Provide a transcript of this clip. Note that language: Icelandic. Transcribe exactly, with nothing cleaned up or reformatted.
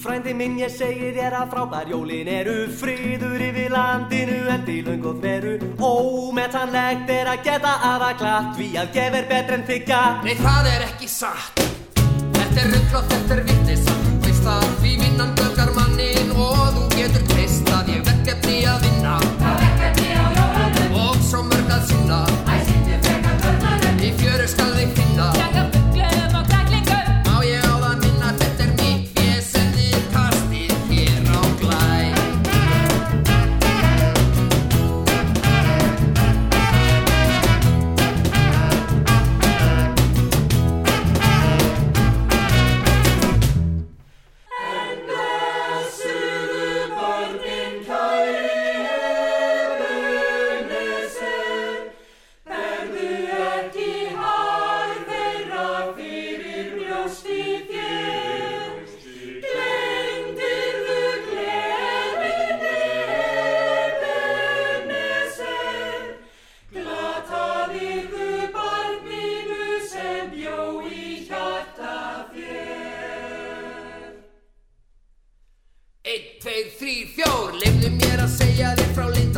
Frændi minn, ég segi þér að frábær jólin eru, friður yfir landinu en til löng og þveru. Ómetanlegt er að geta aða glatt, því að gef er betra en þiggja. Nei, það er ekki satt. Þetta er rugl og þetta er vitleysa. Veist það, því vinnan göfgar mannin og þú getur treyst að ég verkefni að vinna. Það verkefni á jólunum og svo mörg að sinna. Æ, sýndu frekar börnunum. Í fjöru skal þig finna. Jaga fuglum og kræklingum. Má ég á það minna, þetta er mitt fé sem þið kastið hér á Glæ. Einn, tveir, þrír, fjór, leyfðu mér að segja þér frá lind